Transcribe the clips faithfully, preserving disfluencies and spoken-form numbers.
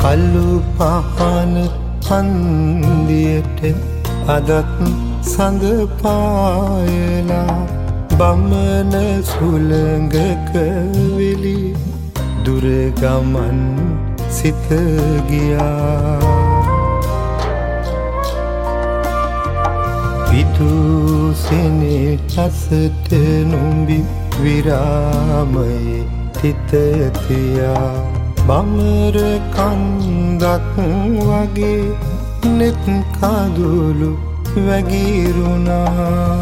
කළු පහන හන්දියට අදත් සඳ පායලා බමන සුළඟක වෙලි දුර ගමන් සිත ගියා. පිටුසෙනේ හසට නුඹි විරාමයේ තිත තියා බමර කන්දක් වගේ නෙත් කඳුළු වැගිරුණා.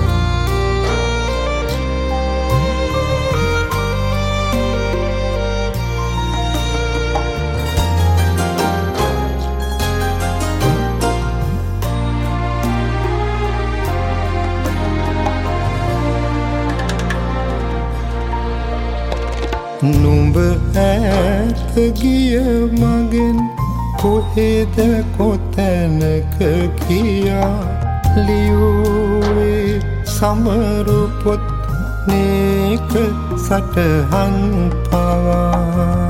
නුඹ ඈත ගිය මගෙන් කොහෙද කොතැනක කියා ලියුවේ සමරු පොත් නේක සටහන් පවා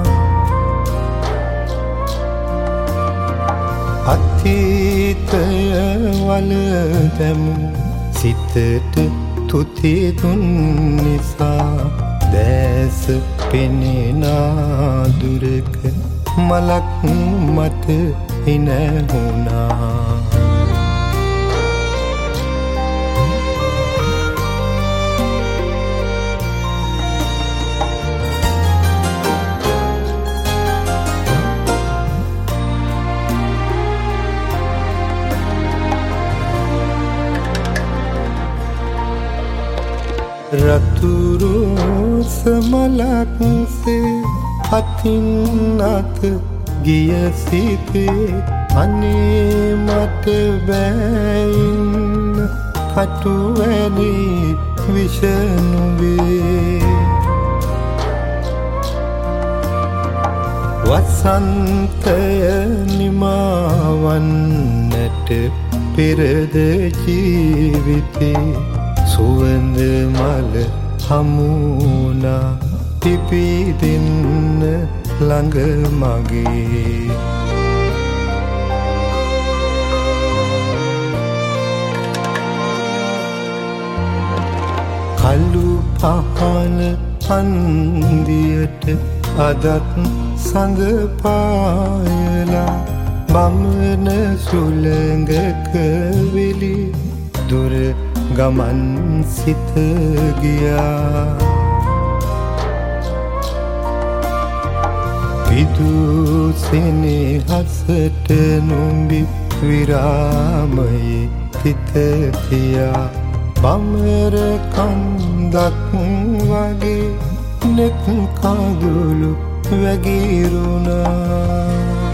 අතීතය වල දැමු සිතට තුති දුන් නිසා දැස පෙනෙනා දුරක මලක් මත හිනැහුණා. රතුරු සමලක්සේ අතින් අත ගිය සිතේ අනේ මට බැයින්න කටු වැනි විෂනුවේ වසන්තය නිමාවන්නට පෙරද ජීවිතේ සුවඳ මල හමුණා පිපිදෙන්න ළඟ මගේ. කළු පහන හන්දියට අදත් සඳ පායලා බමන සුළඟක වෙලි දුර ගමන් සිත ගියා. පිටුසෙනේ හසට නුඹි විරාමයේ තිත තියා බමර කන්දක් වගේ නෙත් කඳුළු වැගිරුණා.